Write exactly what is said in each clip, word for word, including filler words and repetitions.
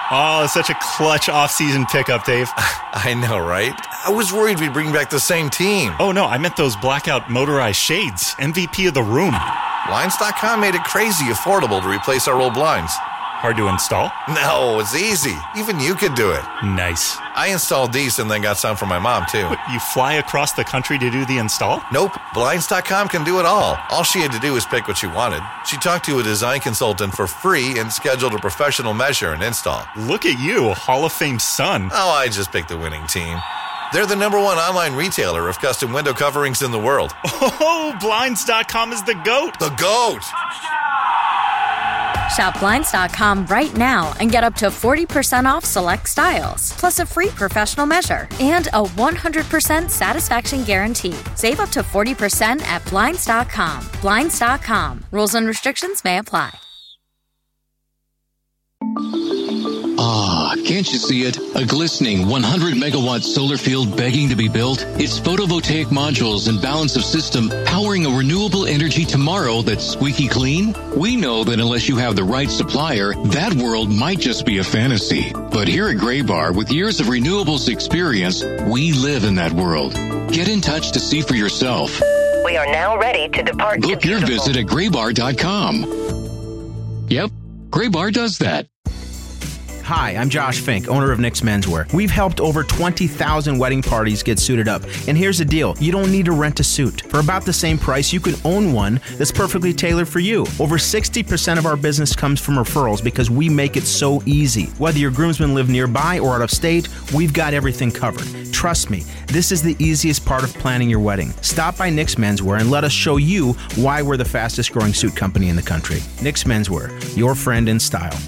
Oh, such a clutch off-season pickup, Dave. I know, right? I was worried we'd bring back the same team. Oh, no, I meant those blackout motorized shades. M V P of the room. Blinds dot com made it crazy affordable to replace our old blinds. Hard to install? No, it's easy. Even you could do it. Nice. I installed these and then got some for my mom, too. What, you fly across the country to do the install? Nope. Blinds dot com can do it all. All she had to do was pick what she wanted. She talked to a design consultant for free and scheduled a professional measure and install. Look at you, Hall of Fame son. Oh, I just picked the winning team. They're the number one online retailer of custom window coverings in the world. Oh, Blinds dot com is the GOAT. The GOAT! Shop Blinds dot com right now and get up to forty percent off select styles, plus a free professional measure and a one hundred percent satisfaction guarantee. Save up to forty percent at Blinds dot com. Blinds dot com. Rules and restrictions may apply. Ah, can't you see it? A glistening one hundred megawatt solar field begging to be built? It's photovoltaic modules and balance of system powering a renewable energy tomorrow that's squeaky clean? We know that unless you have the right supplier, that world might just be a fantasy. But here at Graybar, with years of renewables experience, we live in that world. Get in touch to see for yourself. We are now ready to depart. Book your visit at graybar dot com. Yep, Graybar does that. Hi, I'm Josh Fink, owner of Nick's Menswear. We've helped over twenty thousand wedding parties get suited up. And here's the deal. You don't need to rent a suit. For about the same price, you can own one that's perfectly tailored for you. Over sixty percent of our business comes from referrals because we make it so easy. Whether your groomsmen live nearby or out of state, we've got everything covered. Trust me, this is the easiest part of planning your wedding. Stop by Nick's Menswear and let us show you why we're the fastest growing suit company in the country. Nick's Menswear, your friend in style.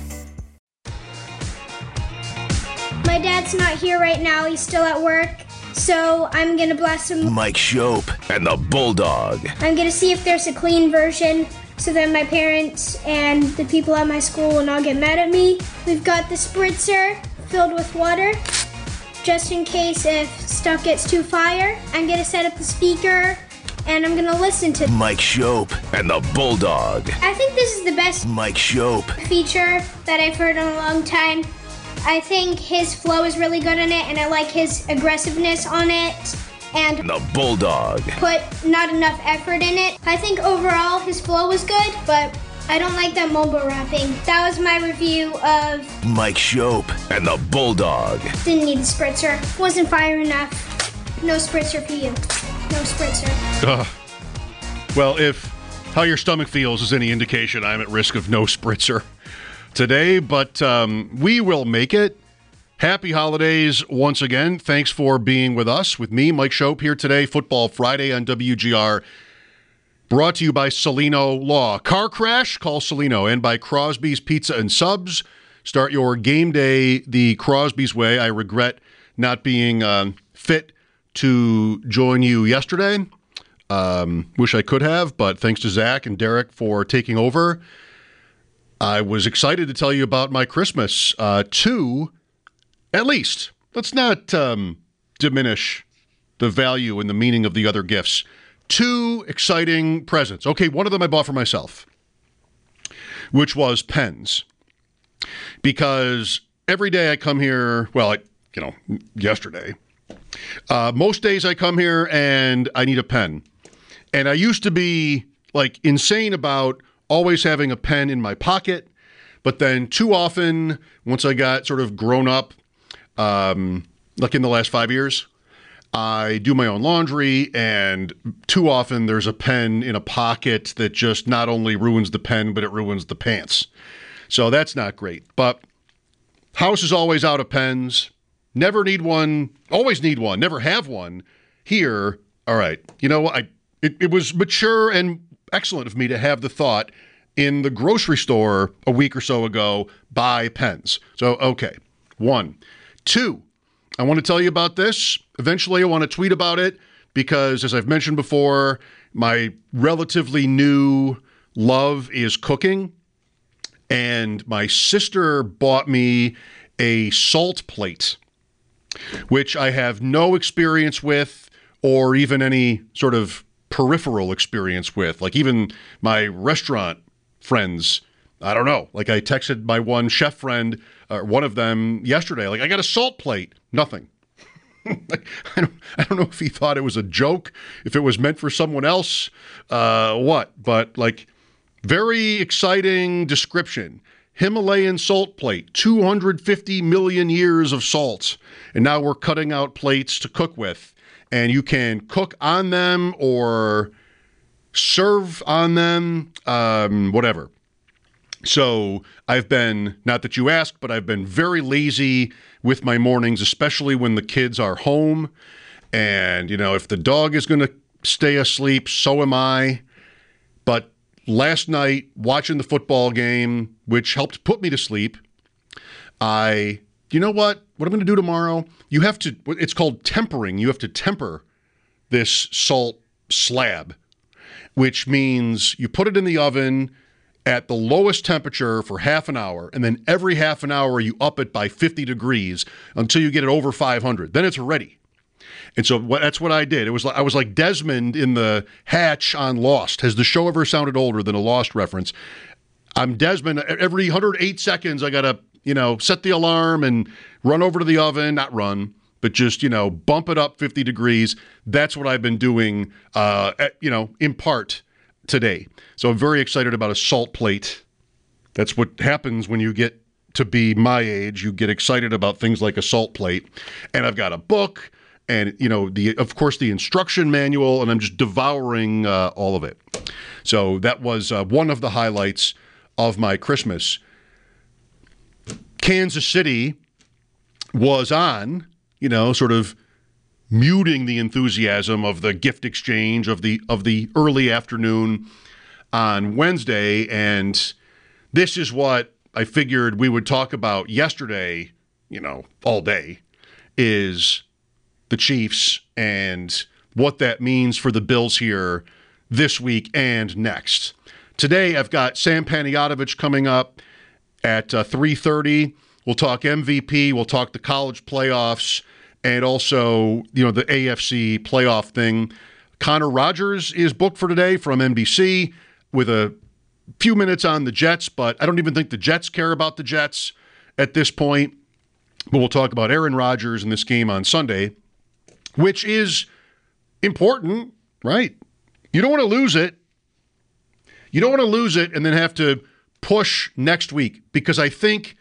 My dad's not here right now. He's still at work. So I'm going to blast him. Mike Shope and the Bulldog. I'm going to see if there's a clean version so that my parents and the people at my school will not get mad at me. We've got the spritzer filled with water just in case if stuff gets too fire. I'm going to set up the speaker and I'm going to listen to Mike Shope and the Bulldog. I think this is the best Mike Shope feature that I've heard in a long time. I think his flow is really good in it, and I like his aggressiveness on it, and the Bulldog put not enough effort in it. I think overall his flow was good, but I don't like that mobile rapping. That was my review of Mike Shope and the Bulldog. Didn't need a spritzer. Wasn't fire enough. No spritzer for you. No spritzer. Uh, well, if how your stomach feels is any indication, I'm at risk of no spritzer today, but um, we will make it. Happy holidays once again. Thanks for being with us. With me, Mike Shope, here today. Football Friday on W G R. Brought to you by Celino Law. Car crash? Call Celino. And by Crosby's Pizza and Subs. Start your game day the Crosby's way. I regret not being um, fit to join you yesterday. Um, wish I could have, but thanks to Zach and Derek for taking over. I was excited to tell you about my Christmas. Uh, two, at least. Let's not um, diminish the value and the meaning of the other gifts. Two exciting presents. Okay, one of them I bought for myself, which was pens. Because every day I come here, well, I, you know, yesterday, uh, most days I come here and I need a pen. And I used to be, like, insane about always having a pen in my pocket, but then too often, once I got sort of grown up, um, like in the last five years, I do my own laundry, and too often there's a pen in a pocket that just not only ruins the pen, but it ruins the pants. So that's not great. But house is always out of pens. Never need one. Always need one. Never have one. Here, all right. You know, I it, it was mature and excellent of me to have the thought in the grocery store a week or so ago, buy pens. So, okay, one. Two, I want to tell you about this. Eventually, I want to tweet about it because, as I've mentioned before, my relatively new love is cooking. And my sister bought me a salt plate, which I have no experience with or even any sort of peripheral experience with. Like even my restaurant friends I don't know. Like I texted my one chef friend, or uh, one of them yesterday, like I got a salt plate. Nothing. like, I, don't, I don't know if he thought it was a joke, if it was meant for someone else, uh, what. But like very exciting description. Himalayan salt plate, two hundred fifty million years of salt. And now we're cutting out plates to cook with. And you can cook on them or serve on them, um, whatever. So I've been, not that you asked, but I've been very lazy with my mornings, especially when the kids are home. And, you know, if the dog is going to stay asleep, so am I. But last night, watching the football game, which helped put me to sleep, I, you know what? What I'm going to do tomorrow, you have to, it's called tempering. You have to temper this salt slab, which means you put it in the oven at the lowest temperature for half an hour, and then every half an hour you up it by fifty degrees until you get it over five hundred. Then it's ready. And so what, that's what I did. It was like, I was like Desmond in the hatch on Lost. Has the show ever sounded older than a Lost reference? I'm Desmond. Every one hundred eight seconds, I got to, you know, set the alarm and run over to the oven, not run, but just, you know, bump it up fifty degrees. That's what I've been doing, uh, at, you know, in part today. So I'm very excited about a salt plate. That's what happens when you get to be my age. You get excited about things like a salt plate. And I've got a book and, you know, the of course, the instruction manual, and I'm just devouring uh, all of it. So that was uh, one of the highlights of my Christmas. Kansas City was on, you know, sort of muting the enthusiasm of the gift exchange of the of the early afternoon on Wednesday. And this is what I figured we would talk about yesterday, you know, all day, is the Chiefs and what that means for the Bills here this week and next. Today, I've got Sam Panayotovich coming up at uh, three thirty. We'll talk M V P. We'll talk the college playoffs and also, you know, the A F C playoff thing. Connor Rogers is booked for today from N B C with a few minutes on the Jets, but I don't even think the Jets care about the Jets at this point. But we'll talk about Aaron Rodgers in this game on Sunday, which is important, right? You don't want to lose it. You don't want to lose it and then have to push next week, because I think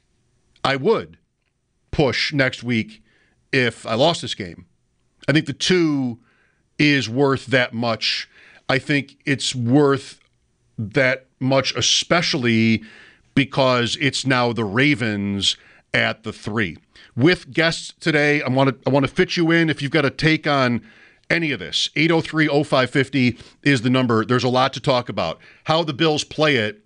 I would push next week if I lost this game. I think the two is worth that much. I think it's worth that much, especially because it's now the Ravens at the three. With guests today, I want to I want to fit you in if you've got a take on any of this. eight oh three oh five five oh is the number. There's a lot to talk about. How the Bills play it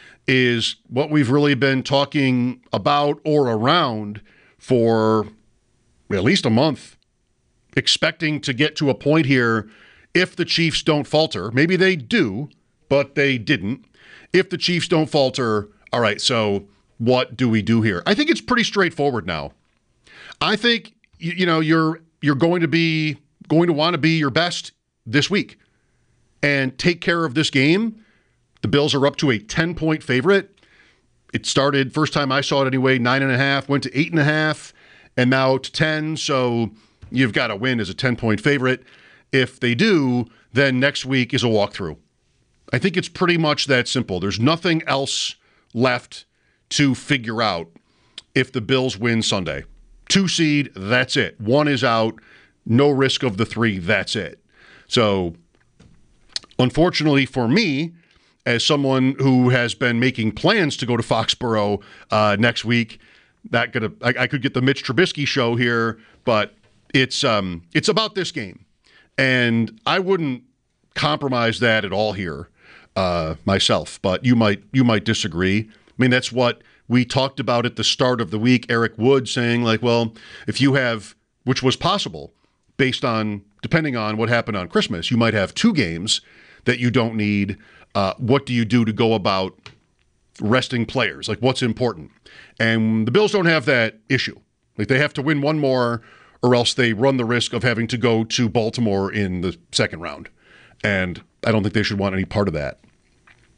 is what we've really been talking about or around for at least a month, expecting to get to a point here if the Chiefs don't falter. Maybe they do, but they didn't. If the Chiefs don't falter, all right, so what do we do here? I think it's pretty straightforward now. I think, you, you know, you're you're going to be going to want to be your best this week and take care of this game. The Bills are up to a ten-point favorite. It started, first time I saw it anyway, nine and a half, went to eight and a half, and now to ten. So you've got to win as a ten-point favorite. If they do, then next week is a walkthrough. I think it's pretty much that simple. There's nothing else left to figure out if the Bills win Sunday. Two seed, that's it. One is out, no risk of the three, that's it. So, unfortunately for me, as someone who has been making plans to go to Foxborough uh, next week, that could I, I could get the Mitch Trubisky show here, but it's um it's about this game, and I wouldn't compromise that at all here uh, myself. But you might you might disagree. I mean, that's what we talked about at the start of the week. Eric Wood saying, like, well, if you have, which was possible based on, depending on what happened on Christmas, you might have two games that you don't need. Uh, what do you do to go about resting players? Like, what's important? And the Bills don't have that issue. Like, they have to win one more or else they run the risk of having to go to Baltimore in the second round. And I don't think they should want any part of that.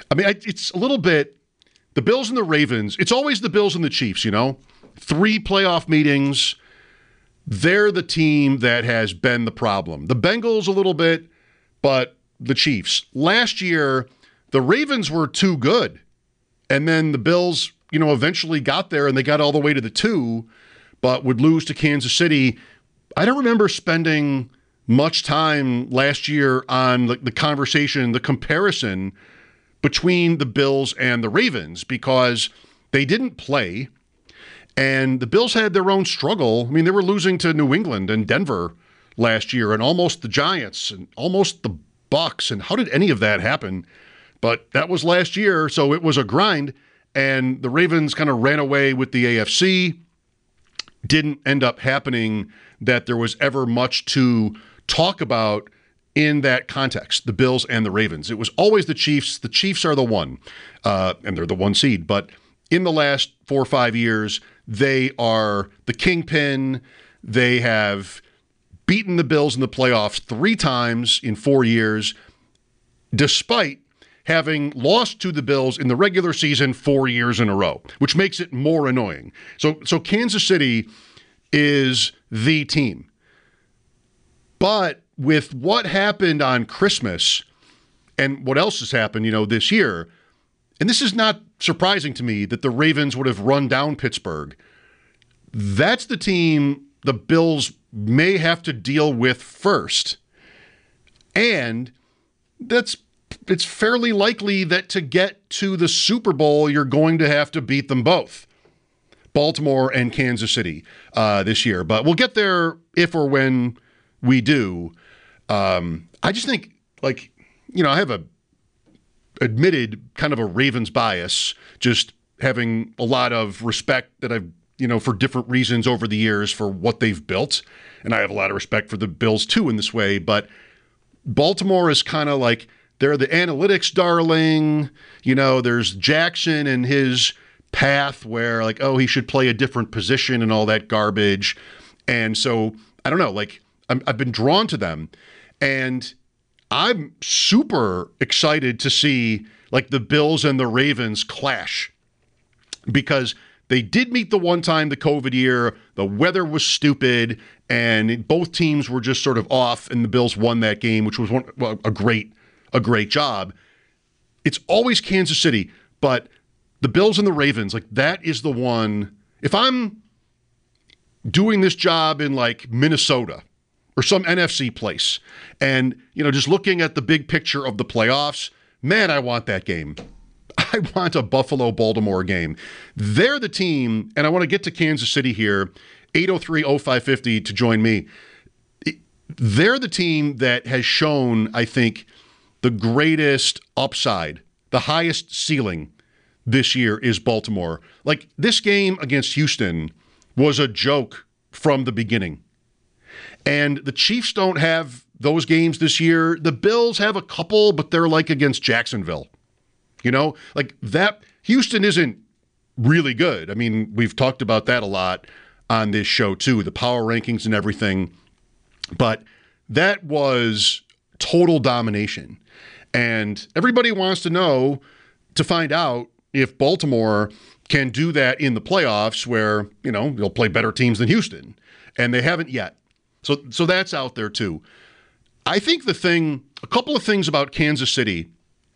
I mean, it's a little bit the Bills and the Ravens. It's always the Bills and the Chiefs, you know? Three playoff meetings. They're the team that has been the problem. The Bengals a little bit, but the Chiefs. Last year, the Ravens were too good. And then the Bills, you know, eventually got there and they got all the way to the two, but would lose to Kansas City. I don't remember spending much time last year on the, the conversation, the comparison between the Bills and the Ravens because they didn't play and the Bills had their own struggle. I mean, they were losing to New England and Denver last year and almost the Giants and almost the Bucks. And how did any of that happen? But that was last year, so it was a grind. And the Ravens kind of ran away with the A F C. Didn't end up happening that there was ever much to talk about in that context, the Bills and the Ravens. It was always the Chiefs. The Chiefs are the one, uh, and they're the one seed. But in the last four or five years, they are the kingpin. They have beaten the Bills in the playoffs three times in four years, despite having lost to the Bills in the regular season four years in a row, which makes it more annoying. So, so Kansas City is the team. But with what happened on Christmas and what else has happened, you know, this year, and this is not surprising to me that the Ravens would have run down Pittsburgh. That's the team the Bills may have to deal with first. And that's it's fairly likely that to get to the Super Bowl, you're going to have to beat them both, Baltimore and Kansas City, uh, this year. But we'll get there if or when we do. Um, I just think, like, you know, I have a admitted kind of a Ravens bias, just having a lot of respect that I've, you know, for different reasons over the years for what they've built. And I have a lot of respect for the Bills, too, in this way. But Baltimore is kind of like, they're the analytics darling. You know, there's Jackson and his path where, like, oh, he should play a different position and all that garbage. And so, I don't know, like, I'm, I've been drawn to them. And I'm super excited to see, like, the Bills and the Ravens clash. Because they did meet the one time the COVID year. The weather was stupid. And both teams were just sort of off. And the Bills won that game, which was one, well, a great a great job. It's always Kansas City, but the Bills and the Ravens, like, that is the one. If I'm doing this job in, like, Minnesota or some N F C place and, you know, just looking at the big picture of the playoffs, man, I want that game. I want a Buffalo-Baltimore game. They're the team, and I want to get to Kansas City here, eight oh three oh five fifty to join me. They're the team that has shown, I think, the greatest upside, the highest ceiling this year is Baltimore. Like, this game against Houston was a joke from the beginning. And the Chiefs don't have those games this year. The Bills have a couple, but they're like against Jacksonville. You know, like that. Houston isn't really good. I mean, we've talked about that a lot on this show too, the power rankings and everything. But that was total domination. And everybody wants to know, to find out if Baltimore can do that in the playoffs where, you know, they'll play better teams than Houston. And they haven't yet. So so that's out there too. I think the thing, a couple of things about Kansas City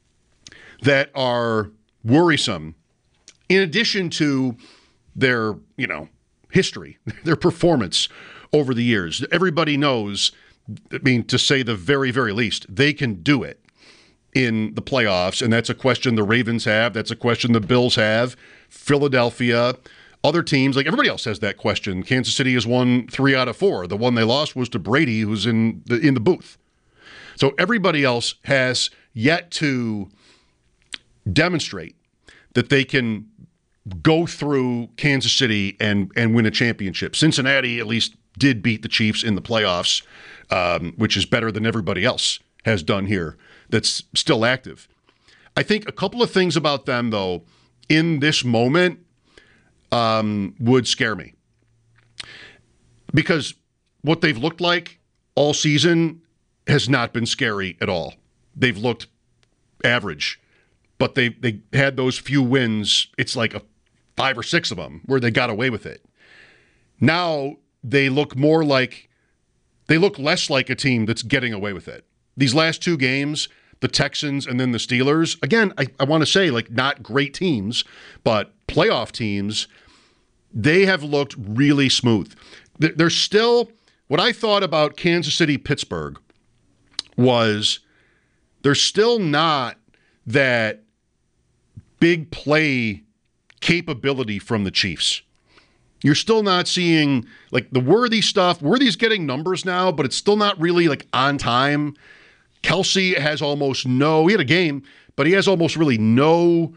that are worrisome, in addition to their, you know, history, their performance over the years. Everybody knows, I mean, to say the very, very least, they can do it in the playoffs, and that's a question the Ravens have. That's a question the Bills have. Philadelphia, other teams, like everybody else has that question. Kansas City has won three out of four. The one they lost was to Brady, who's in the in the booth. So everybody else has yet to demonstrate that they can go through Kansas City and and win a championship. Cincinnati at least did beat the Chiefs in the playoffs, um, which is better than everybody else has done here that's still active. I think a couple of things about them, though, in this moment um, would scare me. Because what they've looked like all season has not been scary at all. They've looked average but they they had those few wins. It's like a five or six of them where they got away with it. Now they look more like, they look less like a team that's getting away with it. These last two games, the Texans and then the Steelers, again, I, I want to say, like, not great teams, but playoff teams, they have looked really smooth. They're still, what I thought about Kansas City, Pittsburgh was they're still not that big play capability from the Chiefs. You're still not seeing, like, the Worthy stuff. Worthy's getting numbers now, but it's still not really, like, on time. Kelsey has almost no, he had a game, but he has almost really no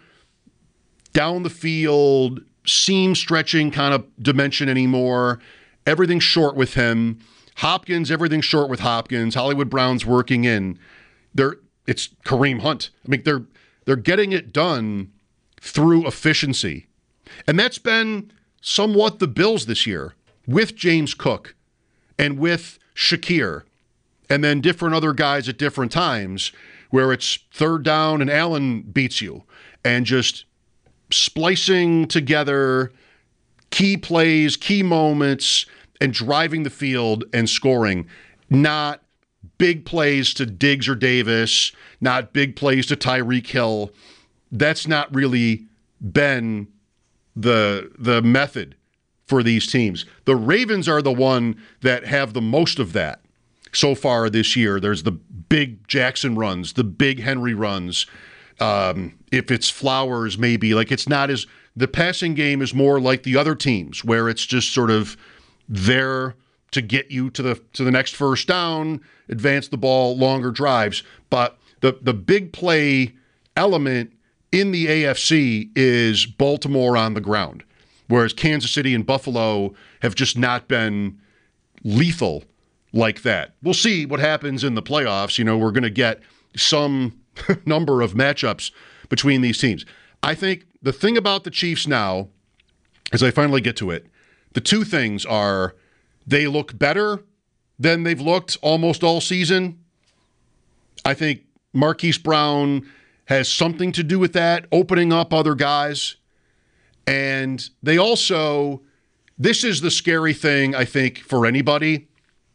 down the field, seam stretching kind of dimension anymore. Everything's short with him. Hopkins, everything's short with Hopkins. Hollywood Brown's working in. They're, it's Kareem Hunt. I mean, they're they're getting it done through efficiency. And that's been somewhat the Bills this year with James Cook and with Shakir and then different other guys at different times where it's third down and Allen beats you and just splicing together key plays, key moments, and driving the field and scoring. Not big plays to Diggs or Davis, not big plays to Tyreek Hill. That's not really been the the method for these teams. The Ravens are the one that have the most of that so far this year. There's the big Jackson runs, the big Henry runs. Um, if it's Flowers, maybe. Like, it's not as, the passing game is more like the other teams where it's just sort of there to get you to the to the next first down, advance the ball, longer drives. But the the big play element in the A F C is Baltimore on the ground, whereas Kansas City and Buffalo have just not been lethal like that. We'll see what happens in the playoffs. You know, we're going to get some number of matchups between these teams. I think the thing about the Chiefs now, as I finally get to it, the two things are they look better than they've looked almost all season. I think Marquise Brown has something to do with that, opening up other guys. And they also, this is the scary thing, I think, for anybody,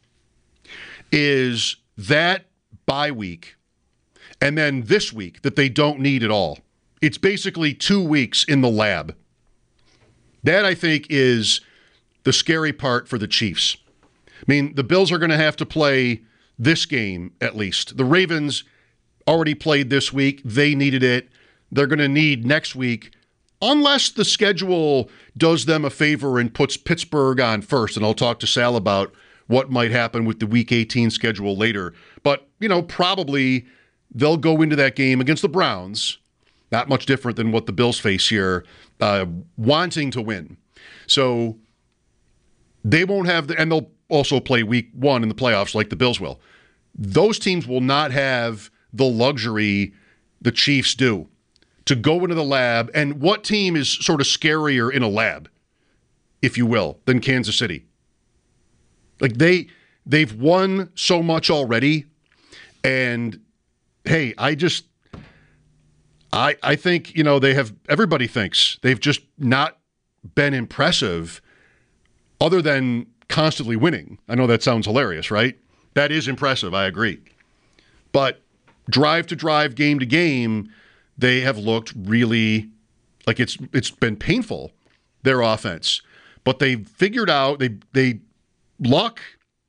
is that bye week and then this week that they don't need at all. It's basically two weeks in the lab. That, I think, is the scary part for the Chiefs. I mean, the Bills are going to have to play this game at least. The Ravens already played this week. They needed it. They're going to need next week, unless the schedule does them a favor and puts Pittsburgh on first. And I'll talk to Sal about what might happen with the Week eighteen schedule later. But, you know, probably they'll go into that game against the Browns, not much different than what the Bills face here, uh, wanting to win. So they won't have the, and they'll also play week one in the playoffs like the Bills will. Those teams will not have the luxury the Chiefs do to go into the lab. And what team is sort of scarier in a lab, if you will, than Kansas City? Like they, they've won so much already. And hey, I just, I, I think, you know, they have, everybody thinks they've just not been impressive other than constantly winning. I know that sounds hilarious, right? That is impressive. I agree. But drive to drive, game to game, they have looked really like it's it's been painful, their offense. But they figured out, they they luck,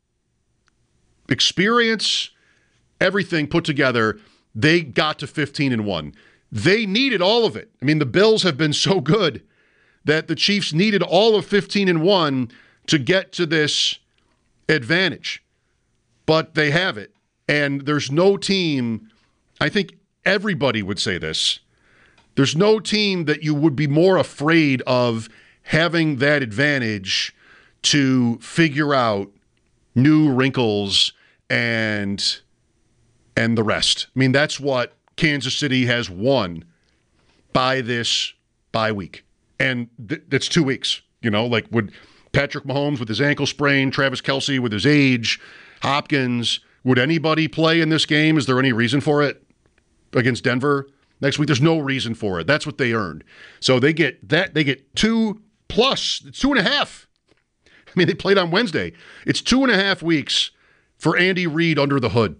experience, everything put together, they got to fifteen and one. They needed all of it. I mean, the Bills have been so good that the Chiefs needed all of fifteen and one to get to this advantage. But they have it. And there's no team, I think everybody would say this, there's no team that you would be more afraid of having that advantage to figure out new wrinkles and and the rest. I mean, that's what Kansas City has won by this bye week. And th- that's two weeks. You know, like would Patrick Mahomes with his ankle sprain, Travis Kelce with his age, Hopkins, would anybody play in this game? Is there any reason for it against Denver? Next week, there's no reason for it. That's what they earned. So they get that. They get two plus. It's two and a half. I mean, they played on Wednesday. It's two and a half weeks for Andy Reid under the hood.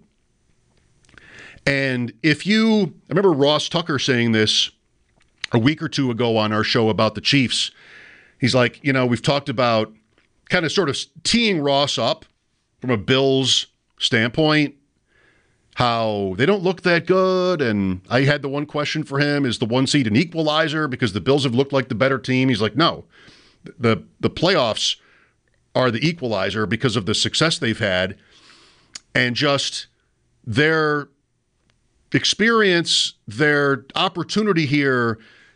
And if you, I remember Ross Tucker saying this a week or two ago on our show about the Chiefs. He's like, you know, we've talked about kind of sort of teeing Ross up from a Bills standpoint, how they don't look that good. And I had the one question for him, is the one seed an equalizer because the Bills have looked like the better team? He's like, no, the the playoffs are the equalizer because of the success they've had and just their experience, their opportunity here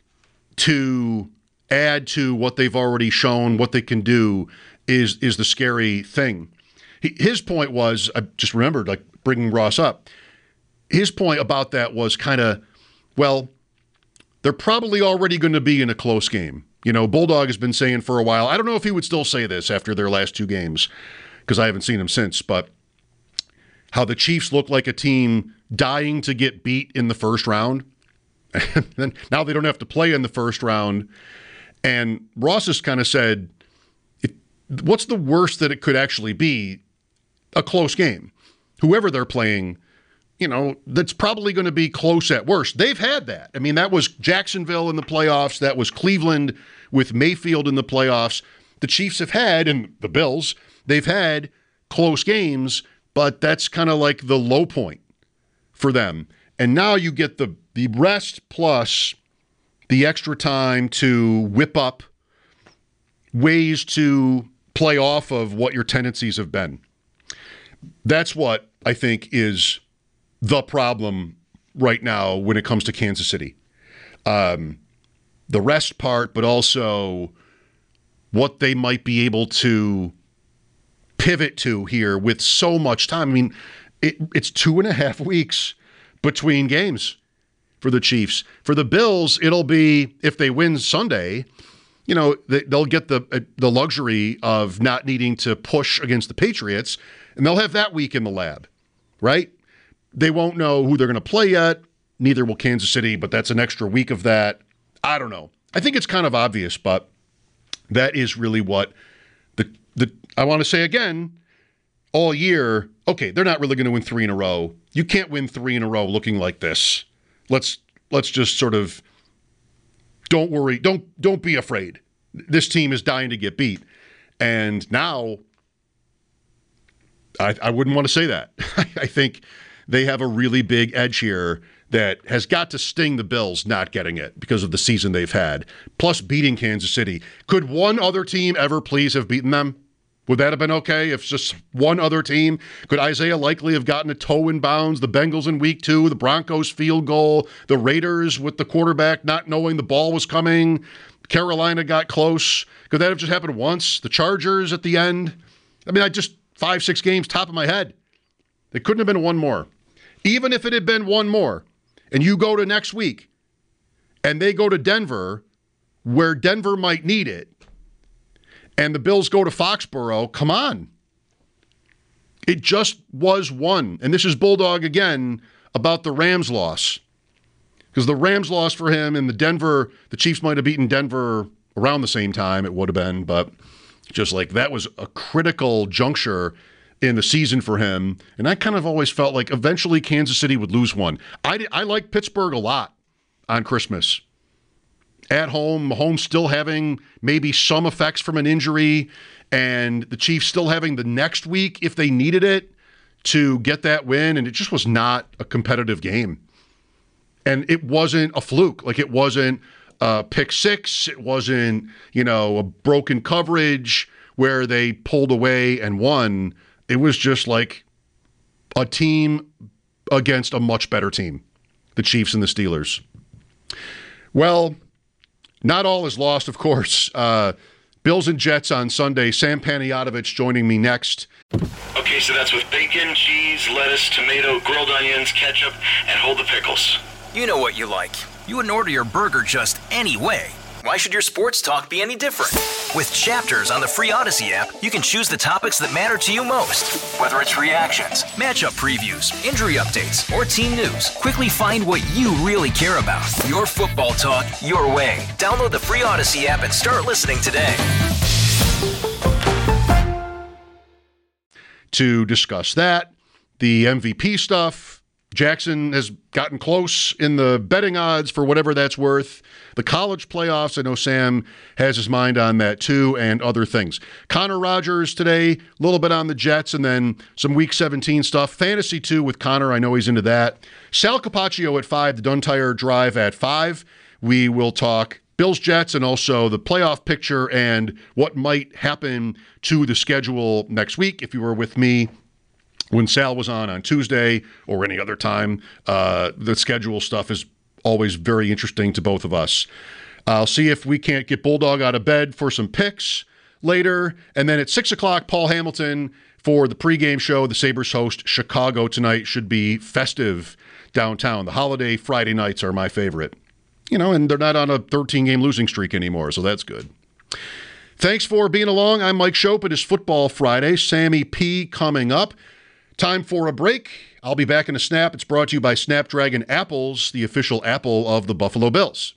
to add to what they've already shown, what they can do is is the scary thing. He, his point was, I just remembered, like bringing Ross up, his point about that was kind of, well, they're probably already going to be in a close game. You know, Bulldog has been saying for a while, I don't know if he would still say this after their last two games, because I haven't seen him since, but how the Chiefs look like a team dying to get beat in the first round. And now they don't have to play in the first round. And Ross has kind of said, it, what's the worst that it could actually be? A close game. Whoever they're playing, you know, that's probably going to be close at worst. They've had that. I mean, that was Jacksonville in the playoffs. That was Cleveland with Mayfield in the playoffs. The Chiefs have had, and the Bills, they've had close games, but that's kind of like the low point for them. And now you get the, the rest plus the extra time to whip up ways to play off of what your tendencies have been. That's what I think is the problem right now when it comes to Kansas City. Um, the rest part, but also what they might be able to pivot to here with so much time. I mean, it, it's two and a half weeks between games for the Chiefs. For the Bills, it'll be, if they win Sunday, you know, they'll get the the luxury of not needing to push against the Patriots, and they'll have that week in the lab, right? They won't know who they're going to play yet. Neither will Kansas City, but that's an extra week of that. I don't know. I think it's kind of obvious, but that is really what the the I want to say again, all year, okay, they're not really going to win three in a row. You can't win three in a row looking like this. Let's let's just sort of don't worry, don't don't be afraid. This team is dying to get beat. And now I, I wouldn't want to say that. I think they have a really big edge here that has got to sting the Bills not getting it because of the season they've had, plus beating Kansas City. Could one other team ever please have beaten them? Would that have been okay if just one other team? Could Isaiah Likely have gotten a toe in bounds? The Bengals in week two, the Broncos field goal, the Raiders with the quarterback not knowing the ball was coming. Carolina got close. Could that have just happened once? The Chargers at the end? I mean, I just five, six games top of my head. It couldn't have been one more. Even if it had been one more, and you go to next week, and they go to Denver, where Denver might need it, and the Bills go to Foxborough, come on. It just was one. And this is Bulldog again about the Rams loss. Because the Rams loss for him and the Denver, the Chiefs might have beaten Denver around the same time, it would have been, but just like that was a critical juncture in the season for him. And I kind of always felt like eventually Kansas City would lose one. I, I like Pittsburgh a lot on Christmas. At home, Mahomes still having maybe some effects from an injury, and the Chiefs still having the next week, if they needed it, to get that win. And it just was not a competitive game. And it wasn't a fluke. Like, it wasn't a pick six. It wasn't, you know, a broken coverage where they pulled away and won. It was just like a team against a much better team, the Chiefs and the Steelers. Well, not all is lost, of course. Uh, Bills and Jets on Sunday. Sam Panayotovich joining me next. Okay, so that's with bacon, cheese, lettuce, tomato, grilled onions, ketchup, and hold the pickles. You know what you like. You wouldn't order your burger just any way. Why should your sports talk be any different? With Chapters on the free Odyssey app, you can choose the topics that matter to you most. Whether it's reactions, matchup previews, injury updates, or team news, quickly find what you really care about. Your football talk, your way. Download the free Odyssey app and start listening today. To discuss that, the M V P stuff, Jackson has gotten close in the betting odds for whatever that's worth. The college playoffs, I know Sam has his mind on that too, and other things. Connor Rogers today, a little bit on the Jets, and then some Week seventeen stuff. Fantasy too with Connor, I know he's into that. Sal Capaccio at five, the Duntire Drive at five. We will talk Bills, Jets, and also the playoff picture and what might happen to the schedule next week. If you were with me when Sal was on on Tuesday or any other time, uh, the schedule stuff is always very interesting to both of us. I'll see if we can't get Bulldog out of bed for some picks later. And then at six o'clock, Paul Hamilton for the pregame show. The Sabres host Chicago tonight. Should be festive downtown. The holiday Friday nights are my favorite. You know, and they're not on a thirteen-game losing streak anymore, so that's good. Thanks for being along. I'm Mike Schopp. It is Football Friday. Sammy P. coming up. Time for a break. I'll be back in a snap. It's brought to you by Snapdragon Apples, the official apple of the Buffalo Bills.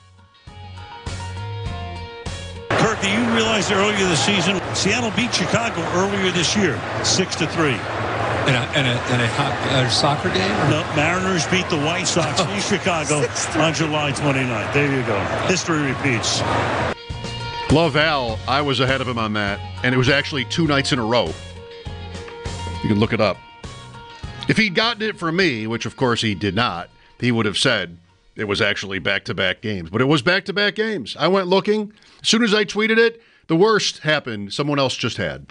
Kirk, do you realize earlier this season, Seattle beat Chicago earlier this year, six to three. In a, in a, in a, a soccer game? Or? No, Mariners beat the White Sox in Chicago on July twenty-ninth. There you go. History repeats. Love Al. I was ahead of him on that, and it was actually two nights in a row. You can look it up. If he'd gotten it from me, which of course he did not, he would have said it was actually back-to-back games. But it was back-to-back games. I went looking. As soon as I tweeted it, the worst happened. Someone else just had.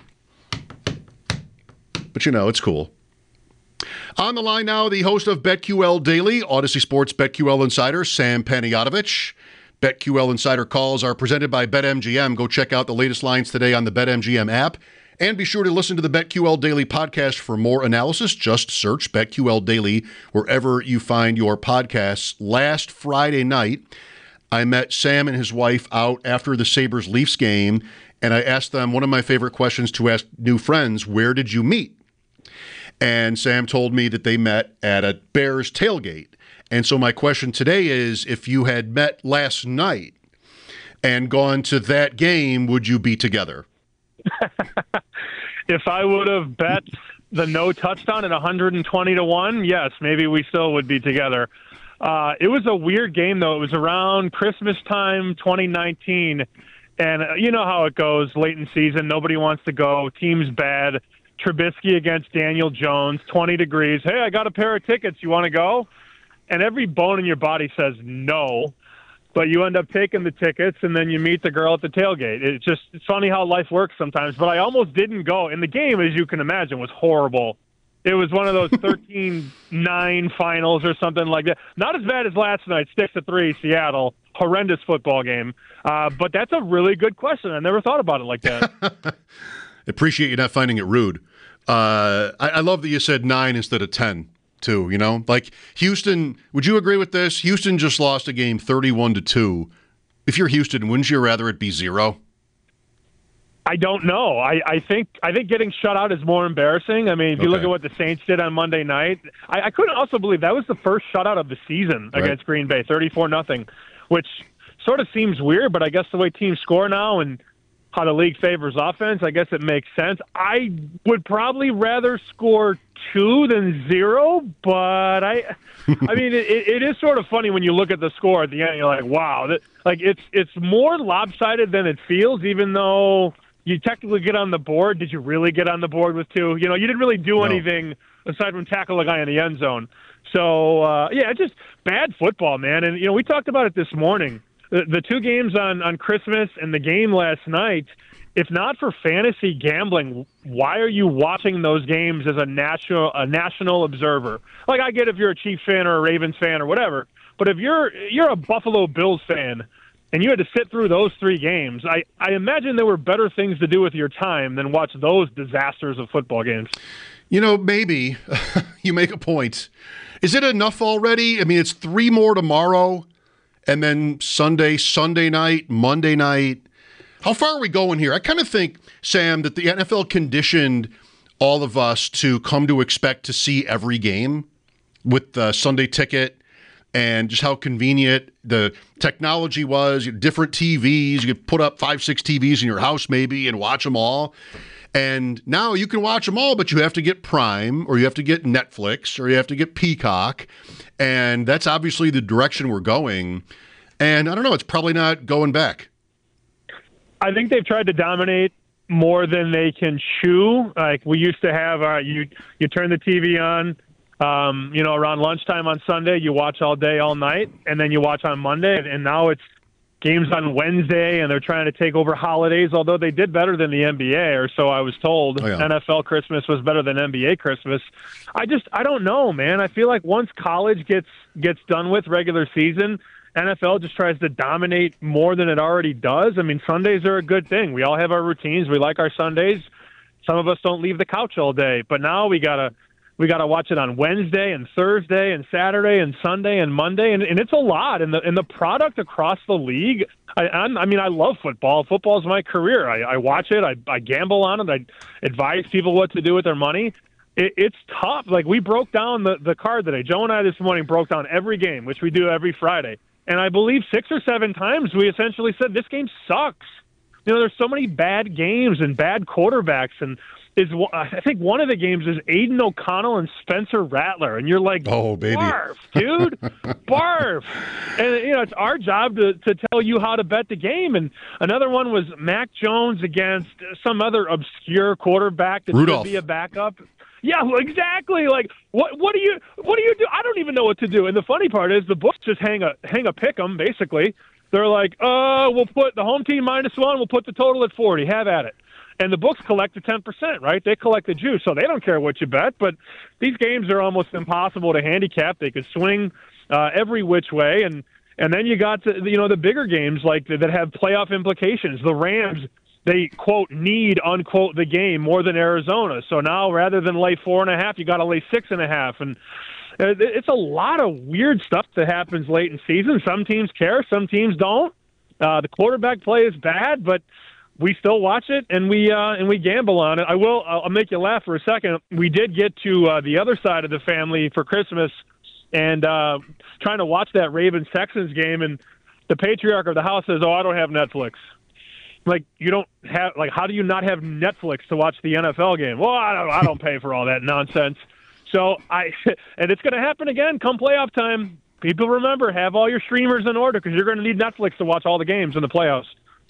But, you know, it's cool. On the line now, the host of BetQL Daily, Odyssey Sports BetQL Insider, Sam Panayotovich. BetQL Insider calls are presented by BetMGM. Go check out the latest lines today on the BetMGM app. And be sure to listen to the BetQL Daily podcast for more analysis. Just search BetQL Daily wherever you find your podcasts. Last Friday night, I met Sam and his wife out after the Sabres-Leafs game, and I asked them one of my favorite questions to ask new friends, where did you meet? And Sam told me that they met at a Bears tailgate. And so my question today is, if you had met last night and gone to that game, would you be together? If I would have bet the no touchdown at one hundred twenty to one, yes, maybe we still would be together. Uh, it was a weird game, though. It was around Christmas time twenty nineteen, and uh, you know how it goes late in season. Nobody wants to go. Team's bad. Trubisky against Daniel Jones, twenty degrees. Hey, I got a pair of tickets. You want to go? And every bone in your body says no, but you end up taking the tickets, and then you meet the girl at the tailgate. It's just it's funny how life works sometimes. But I almost didn't go. And the game, as you can imagine, was horrible. It was one of those thirteen nine finals or something like that. Not as bad as last night, six to three, Seattle. Horrendous football game. Uh, but that's a really good question. I never thought about it like that. Appreciate you not finding it rude. Uh, I, I love that you said nine instead of ten, too, you know? Like, Houston, would you agree with this? Houston just lost a game thirty-one to two. If you're Houston, wouldn't you rather it be zero? I don't know. I, I think I think getting shut out is more embarrassing. I mean, if you okay. look at what the Saints did on Monday night, I, I couldn't also believe that was the first shutout of the season right. against Green Bay, thirty-four nothing, which sort of seems weird, but I guess the way teams score now and how the league favors offense, I guess it makes sense. I would probably rather score two than zero, but I, I mean, it, it is sort of funny when you look at the score at the end. You're like, wow, that, like it's it's more lopsided than it feels, even though you technically get on the board. Did you really get on the board with two? You know, you didn't really do no. anything aside from tackle a guy in the end zone. So uh, yeah, just bad football, man. And you know, we talked about it this morning. The, the two games on, on Christmas and the game last night, if not for fantasy gambling, why are you watching those games as a national a national observer? Like, I get if you're a Chiefs fan or a Ravens fan or whatever, but if you're you're a Buffalo Bills fan and you had to sit through those three games, I, I imagine there were better things to do with your time than watch those disasters of football games. You know, maybe. You make a point. Is it enough already? I mean, it's three more tomorrow. and then Sunday, Sunday night, Monday night. How far are we going here? I kind of think, Sam, that the N F L conditioned all of us to come to expect to see every game with the Sunday ticket and just how convenient the technology was. Different T Vs. You could put up five, six T Vs in your house maybe and watch them all. And now you can watch them all, but you have to get Prime or you have to get Netflix or you have to get Peacock. And that's obviously the direction we're going. And I don't know, it's probably not going back. I think they've tried to dominate more than they can chew. Like we used to have, uh, you you turn the T V on, um, you know, around lunchtime on Sunday, you watch all day, all night, and then you watch on Monday. And, and now it's games on Wednesday, and they're trying to take over holidays, although they did better than the N B A, or so I was told. Oh, yeah. N F L Christmas was better than N B A Christmas. I just, I don't know, man. I feel like once college gets gets done with regular season, N F L just tries to dominate more than it already does. I mean, Sundays are a good thing. We all have our routines. We like our Sundays. Some of us don't leave the couch all day, but now we gotta we gotta watch it on Wednesday and Thursday and Saturday and Sunday and Monday, and, and it's a lot. And the and the product across the league. I, I'm, I mean, I love football. Football is my career. I, I watch it. I, I gamble on it. I advise people what to do with their money. It, it's tough. Like we broke down the the card today. Joe and I this morning broke down every game, which we do every Friday. And I believe six or seven times we essentially said this game sucks. You know, there's so many bad games and bad quarterbacks. And is I think one of the games is Aiden O'Connell and Spencer Rattler. And you're like, oh, baby. Barf, dude. Barf. And, you know, it's our job to, to tell you how to bet the game. And another one was Mac Jones against some other obscure quarterback that Rudolph. should be a backup. Yeah, well, exactly. Like, what? What do you? What do you do? I don't even know what to do. And the funny part is, the books just hang a hang a pick 'em. Basically, they're like, "Uh, we'll put the home team minus one. We'll put the total at forty. Have at it." And the books collect the ten percent, right? They collect the juice, so they don't care what you bet. But these games are almost impossible to handicap. They could swing uh, every which way, and and then you got to, you know, the bigger games like that have playoff implications. The Rams. They, quote, need, unquote, the game more than Arizona. So now rather than lay four and a half, you got to lay six and a half. And it's a lot of weird stuff that happens late in season. Some teams care, some teams don't. Uh, the quarterback play is bad, but we still watch it and we uh, and we gamble on it. I will. I'll make you laugh for a second. We did get to uh, the other side of the family for Christmas and uh, trying to watch that Ravens-Texans game, and the patriarch of the house says, "Oh, I don't have Netflix." Like, you don't have, like, how do you not have Netflix to watch the N F L game? Well, I don't, I don't pay for all that nonsense. So, I, and it's going to happen again come playoff time. People remember, have all your streamers in order because you're going to need Netflix to watch all the games in the playoffs.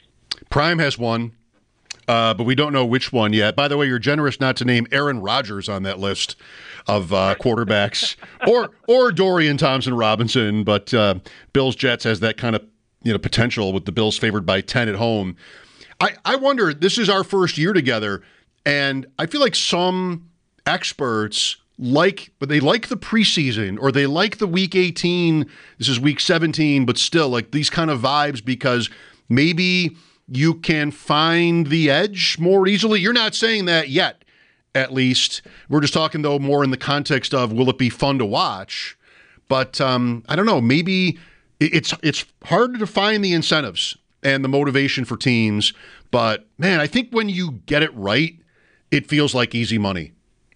Prime has one, uh, but we don't know which one yet. By the way, you're generous not to name Aaron Rodgers on that list of uh, quarterbacks or or Dorian Thompson-Robinson, but uh, Bills-Jets has that kind of, you know, potential with the Bills favored by ten at home. I, I wonder, this is our first year together, and I feel like some experts like, but they like the preseason, or they like the week eighteen, this is week seventeen, but still, like these kind of vibes, because maybe you can find the edge more easily. You're not saying that yet, at least. We're just talking, though, more in the context of, will it be fun to watch? But um, I don't know, maybe it's it's hard to find the incentives and the motivation for teams, but man, I think when you get it right, it feels like easy money.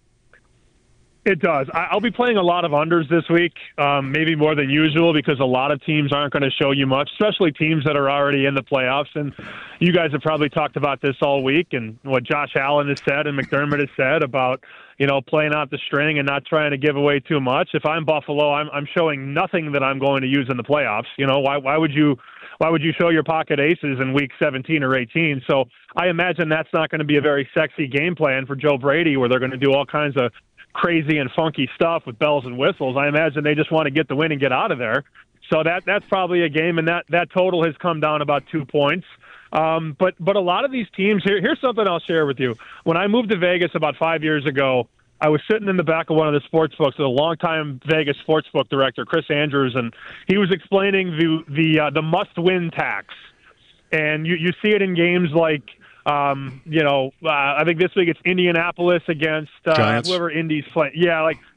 It does. I'll be playing a lot of unders this week, um, maybe more than usual, because a lot of teams aren't going to show you much, especially teams that are already in the playoffs. And you guys have probably talked about this all week, and what Josh Allen has said and McDermott has said about, you know, playing out the string and not trying to give away too much. If I'm Buffalo, I'm, I'm showing nothing that I'm going to use in the playoffs. You know, why, why would you why would you show your pocket aces in week seventeen or eighteen? So I imagine that's not going to be a very sexy game plan for Joe Brady, where they're going to do all kinds of crazy and funky stuff with bells and whistles. I imagine they just want to get the win and get out of there. So that that's probably a game, and that, that total has come down about two points. Um, but but a lot of these teams, here, here's something I'll share with you. When I moved to Vegas about five years ago, I was sitting in the back of one of the sports books with a longtime Vegas sportsbook director, Chris Andrews, and he was explaining the the uh, the must-win tax. And you, you see it in games like, um, you know, uh, I think this week it's Indianapolis against uh, whoever Indy's playing. Yeah, like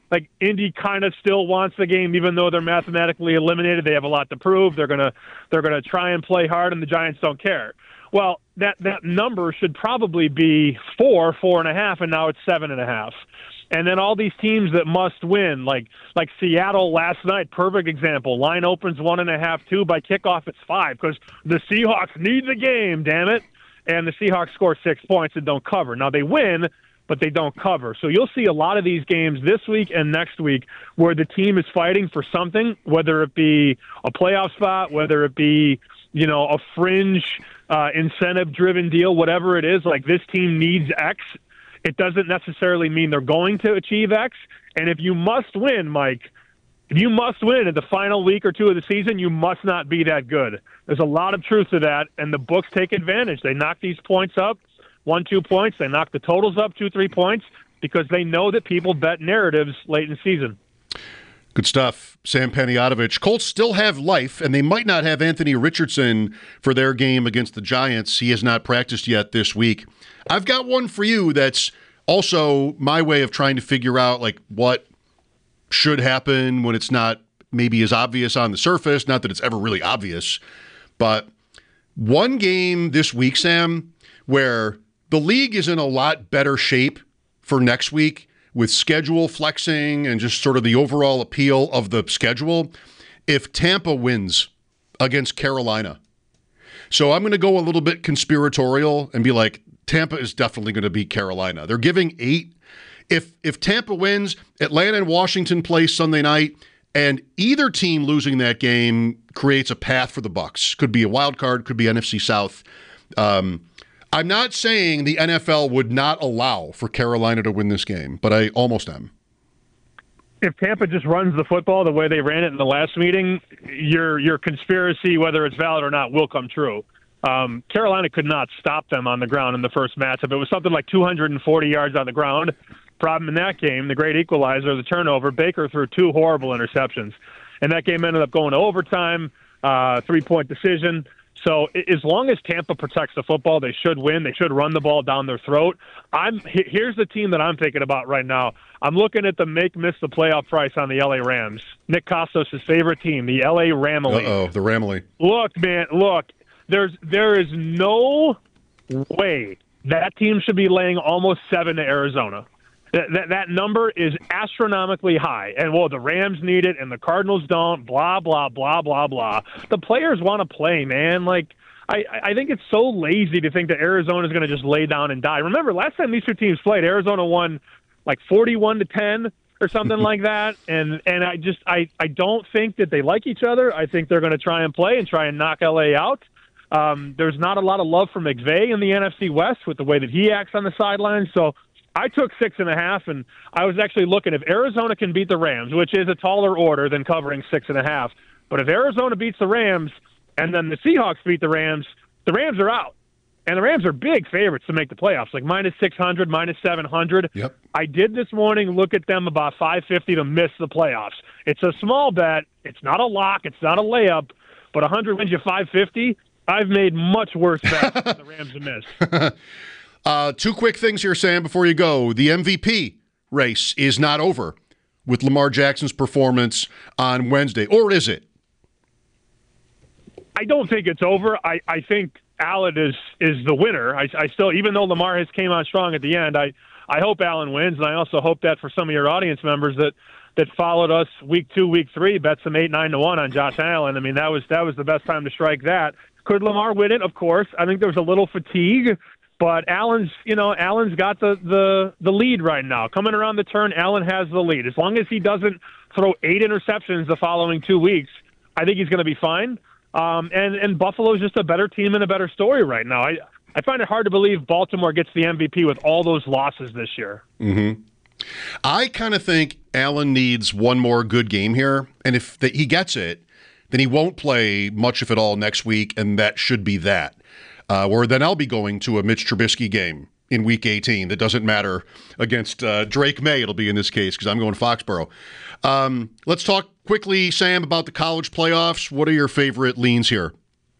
like Indy kind of still wants the game, even though they're mathematically eliminated. They have a lot to prove. They're gonna they're gonna try and play hard, and the Giants don't care. Well, that that number should probably be four, four and a half, and now it's seven and a half. And then all these teams that must win, like like Seattle last night, perfect example. Line opens one and a half, two. By kickoff, it's five because the Seahawks need the game, damn it. And the Seahawks score six points and don't cover. Now, they win, but they don't cover. So you'll see a lot of these games this week and next week where the team is fighting for something, whether it be a playoff spot, whether it be, you know, a fringe uh, incentive-driven deal, whatever it is. Like, this team needs X. It doesn't necessarily mean they're going to achieve X. And if you must win, Mike, if you must win in the final week or two of the season, you must not be that good. There's a lot of truth to that, and the books take advantage. They knock these points up, one, two points. They knock the totals up, two, three points, because they know that people bet narratives late in the season. Good stuff. Sam Panayotovich. Colts still have life, and they might not have Anthony Richardson for their game against the Giants. He has not practiced yet this week. I've got one for you that's also my way of trying to figure out like what should happen when it's not maybe as obvious on the surface. Not that it's ever really obvious, but one game this week, Sam, where the league is in a lot better shape for next week with schedule flexing and just sort of the overall appeal of the schedule, if Tampa wins against Carolina. So I'm going to go a little bit conspiratorial and be like, Tampa is definitely going to beat Carolina. They're giving eight. If if Tampa wins, Atlanta and Washington play Sunday night, and either team losing that game creates a path for the Bucs. Could be a wild card, could be N F C South. Um, I'm not saying the N F L would not allow for Carolina to win this game, but I almost am. If Tampa just runs the football the way they ran it in the last meeting, your your conspiracy, whether it's valid or not, will come true. Um, Carolina could not stop them on the ground in the first matchup. It was something like two hundred forty yards on the ground. Problem in that game, the great equalizer, the turnover, Baker threw two horrible interceptions. And that game ended up going to overtime, uh, three-point decision. So as long as Tampa protects the football, they should win. They should run the ball down their throat. I'm Here's the team that I'm thinking about right now. I'm looking at the make-miss-the-playoff price on the L A Rams. Nick Kostos' favorite team, the L A Ramily. Uh-oh, the Ramily. Look, man, look. There's There is no way that team should be laying almost seven to Arizona. That, that, that number is astronomically high. And, well, the Rams need it and the Cardinals don't, blah, blah, blah, blah, blah. The players want to play, man. Like, I, I think it's so lazy to think that Arizona is going to just lay down and die. Remember, last time these two teams played, Arizona won like forty-one to ten or something like that. And and I just I, I don't think that they like each other. I think they're going to try and play and try and knock L A out. Um, there's not a lot of love for McVay in the N F C West with the way that he acts on the sidelines. So I took six and a half, and I was actually looking if Arizona can beat the Rams, which is a taller order than covering six and a half. But if Arizona beats the Rams and then the Seahawks beat the Rams, the Rams are out. And the Rams are big favorites to make the playoffs, like minus six hundred, minus seven hundred. Yep. I did this morning look at them about five fifty to miss the playoffs. It's a small bet. It's not a lock. It's not a layup. But one hundred wins you five fifty. I've made much worse bets than the Rams have missed. uh, two quick things here, Sam, before you go. The M V P race is not over with Lamar Jackson's performance on Wednesday, or is it? I don't think it's over. I, I think Allen is is the winner. I, I still, even though Lamar has came on strong at the end, I, I hope Allen wins, and I also hope that for some of your audience members that, that followed us week two, week three, bet some eight, nine to one on Josh Allen. I mean, that was that was the best time to strike that. Could Lamar win it? Of course. I think there was a little fatigue, but Allen's, you know, Allen's got the, the, the lead right now. Coming around the turn, Allen has the lead. As long as he doesn't throw eight interceptions the following two weeks, I think he's going to be fine. Um, and, and Buffalo's just a better team and a better story right now. I, I find it hard to believe Baltimore gets the M V P with all those losses this year. Mm-hmm. I kind of think Allen needs one more good game here, and if the, he gets it, then he won't play much, if at all, next week, and that should be that. Uh, or then I'll be going to a Mitch Trubisky game in Week eighteen. That doesn't matter against uh, Drake May, it'll be in this case, because I'm going to Foxborough. Um, let's talk quickly, Sam, about the college playoffs. What are your favorite leans here?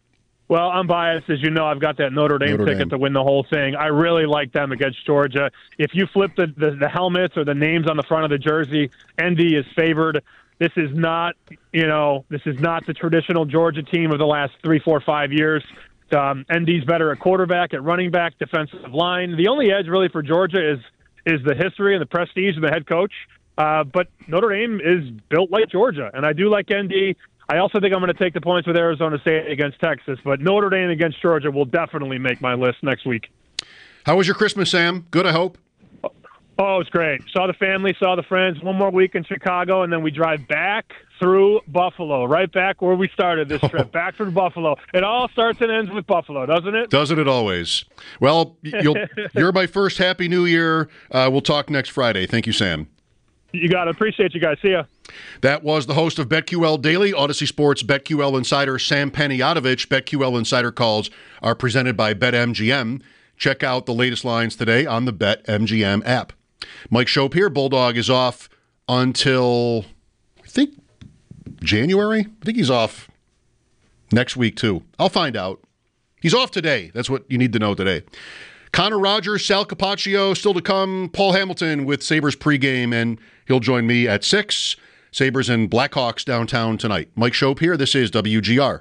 Well, I'm biased. As you know, I've got that Notre Dame Notre ticket Dame. to win the whole thing. I really like them against Georgia. If you flip the, the, the helmets or the names on the front of the jersey, N D is favored. This is not, you know, this is not the traditional Georgia team of the last three, four, five years. Um, N D's better at quarterback, at running back, defensive line. The only edge really for Georgia is is the history and the prestige of the head coach. Uh, but Notre Dame is built like Georgia, and I do like N D. I also think I'm going to take the points with Arizona State against Texas, but Notre Dame against Georgia will definitely make my list next week. How was your Christmas, Sam? Good, I hope? Oh, it's great. Saw the family, saw the friends. One more week in Chicago, and then we drive back through Buffalo, right back where we started this trip, back through Buffalo. It all starts and ends with Buffalo, doesn't it? Doesn't it always? Well, you'll, you're my first Happy New Year. Uh, we'll talk next Friday. Thank you, Sam. You got it. Appreciate you guys. See ya. That was the host of BetQL Daily, Odyssey Sports BetQL Insider Sam Panayotovich. BetQL Insider calls are presented by BetMGM. Check out the latest lines today on the BetMGM app. Mike Schopp here. Bulldog is off until, I think, January. I think he's off next week, too. I'll find out. He's off today. That's what you need to know today. Connor Rogers, Sal Capaccio, still to come. Paul Hamilton with Sabres pregame, and he'll join me at six. Sabres and Blackhawks downtown tonight. Mike Schopp here. This is W G R.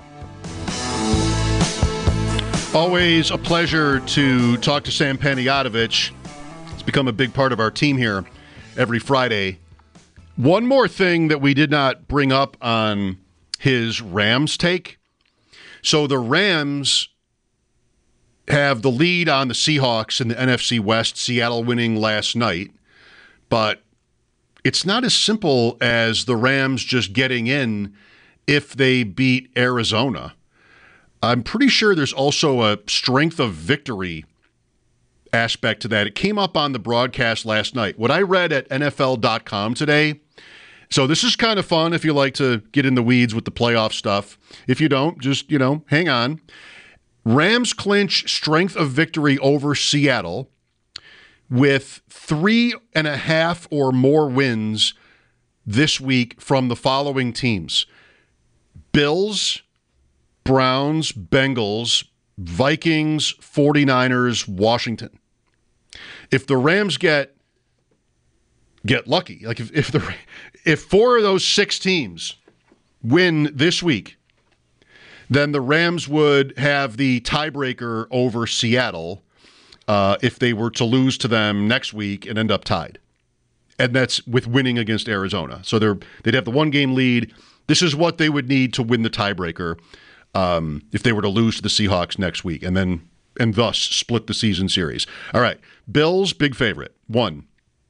Always a pleasure to talk to Sam Panayotovich. It's become a big part of our team here every Friday. One more thing that we did not bring up on his Rams take. So the Rams have the lead on the Seahawks in the N F C West, Seattle winning last night. But it's not as simple as the Rams just getting in if they beat Arizona. I'm pretty sure there's also a strength of victory aspect to that. It came up on the broadcast last night. What I read at N F L dot com today, so this is kind of fun if you like to get in the weeds with the playoff stuff. If you don't, just, you know, hang on. Rams clinch strength of victory over Seattle with three and a half or more wins this week from the following teams: Bills, Browns, Bengals, Vikings, 49ers, Washington. If the Rams get get lucky, like if if the if four of those six teams win this week, then the Rams would have the tiebreaker over Seattle uh, if they were to lose to them next week and end up tied. And that's with winning against Arizona. So they're they'd have the one-game lead. This is what they would need to win the tiebreaker um, if they were to lose to the Seahawks next week, and then and thus split the season series. All right, Bills, big favorite, one.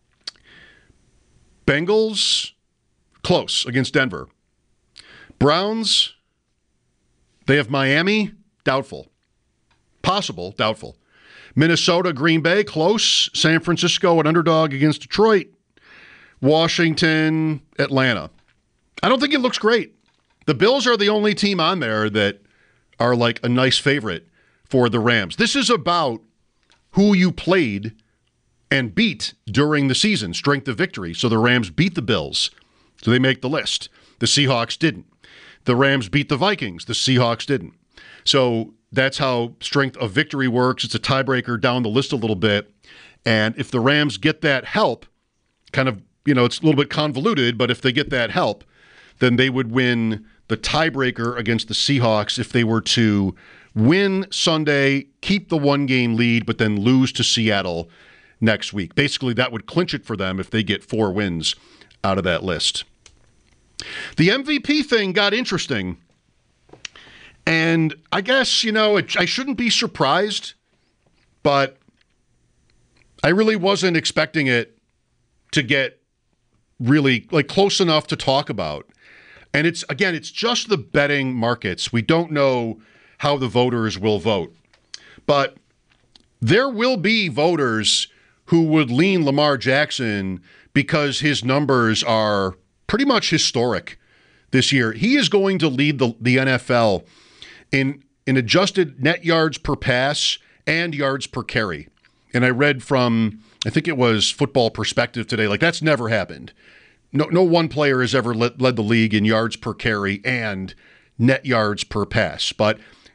Bengals, close against Denver. Browns, they have Miami, doubtful. Possible, doubtful. Minnesota, Green Bay, close. San Francisco, an underdog against Detroit. Washington, Atlanta. I don't think it looks great. The Bills are the only team on there that are like a nice favorite for the Rams. This is about who you played and beat during the season, strength of victory. So the Rams beat the Bills, so they make the list. The Seahawks didn't. The Rams beat the Vikings. The Seahawks didn't. So that's how strength of victory works. It's a tiebreaker down the list a little bit. And if the Rams get that help, kind of, you know, it's a little bit convoluted, but if they get that help, then they would win the tiebreaker against the Seahawks if they were to win Sunday, keep the one-game lead, but then lose to Seattle next week. Basically, that would clinch it for them if they get four wins out of that list. The M V P thing got interesting, and I guess, you know, it, I shouldn't be surprised, but I really wasn't expecting it to get really, like, close enough to talk about. And it's, again, it's just the betting markets. We don't know how the voters will vote. But there will be voters who would lean Lamar Jackson because his numbers are pretty much historic this year. He is going to lead the, the N F L in, in adjusted net yards per pass and yards per carry. And I read from, I think it was Football Perspective today, like that's never happened. No, no one player has ever led, led the league in yards per carry and net yards per pass. But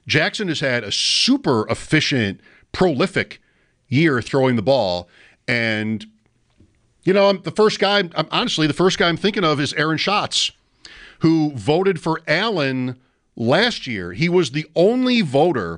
Jackson has had a super efficient, prolific year throwing the ball. And, you know, I'm the first guy, I'm, honestly, the first guy I'm thinking of is Aaron Schatz, who voted for Allen last year. He was the only voter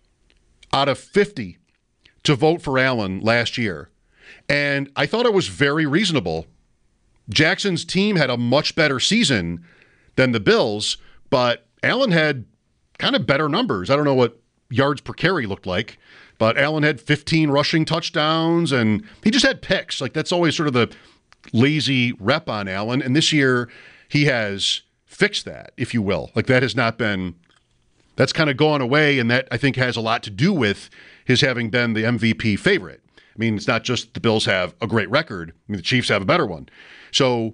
out of fifty to vote for Allen last year. And I thought it was very reasonable. Jackson's team had a much better season than the Bills, but Allen had kind of better numbers. I don't know what yards per carry looked like, but Allen had fifteen rushing touchdowns, and he just had picks. Like, that's always sort of the lazy rep on Allen. And this year, he has fixed that, if you will. Like, that has not been, that's kind of gone away, and that, I think, has a lot to do with his having been the M V P favorite. I mean, it's not just the Bills have a great record. I mean, the Chiefs have a better one. So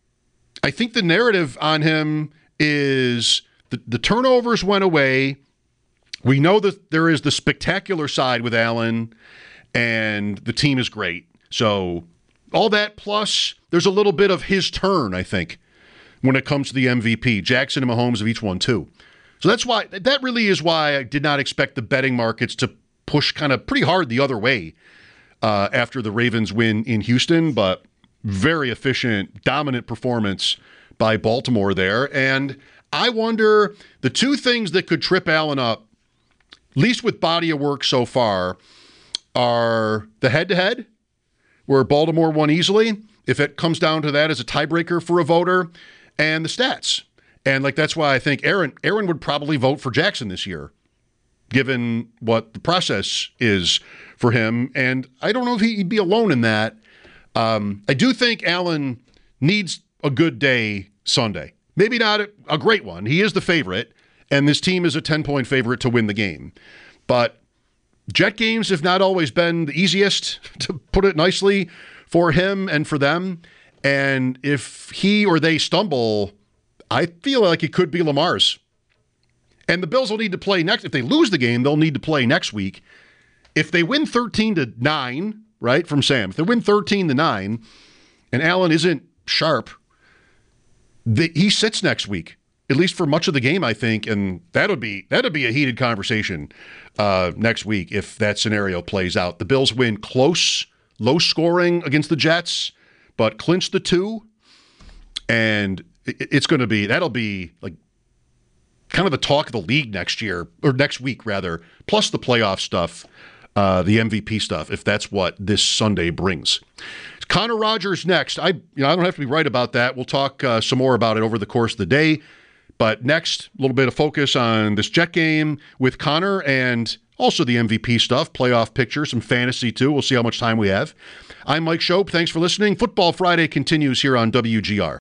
I think the narrative on him is the, the turnovers went away. We know that there is the spectacular side with Allen, and the team is great. So all that plus there's a little bit of his turn, I think, when it comes to the M V P. Jackson and Mahomes have each won two. So that's why, that really is why I did not expect the betting markets to push kind of pretty hard the other way uh, after the Ravens win in Houston, but very efficient, dominant performance by Baltimore there. And I wonder, the two things that could trip Allen up, at least with body of work so far, are the head-to-head, where Baltimore won easily, if it comes down to that as a tiebreaker for a voter, and the stats. And like that's why I think Aaron Aaron would probably vote for Jackson this year, given what the process is for him. And I don't know if he'd be alone in that. Um, I do think Allen needs a good day Sunday. Maybe not a, a great one. He is the favorite, and this team is a ten-point favorite to win the game. But Jet games have not always been the easiest, to put it nicely, for him and for them. And if he or they stumble, I feel like it could be Lamar's. And the Bills will need to play next. If they lose the game, they'll need to play next week. If they win thirteen to nine, right, from Sam, if they win thirteen to nine, and Allen isn't sharp, the, he sits next week, at least for much of the game, I think, and that'll be that'll be a heated conversation uh, next week if that scenario plays out. The Bills win close, low scoring against the Jets, but clinch the two, and it, it's going to be that'll be like kind of the talk of the league next year, or next week rather, plus the playoff stuff, uh, the M V P stuff, if that's what this Sunday brings. Connor Rogers next. I, you know, I don't have to be right about that. We'll talk uh, some more about it over the course of the day. But next, a little bit of focus on this Jet game with Connor and also the M V P stuff, playoff picture, some fantasy too. We'll see how much time we have. I'm Mike Schopp. Thanks for listening. Football Friday continues here on W G R.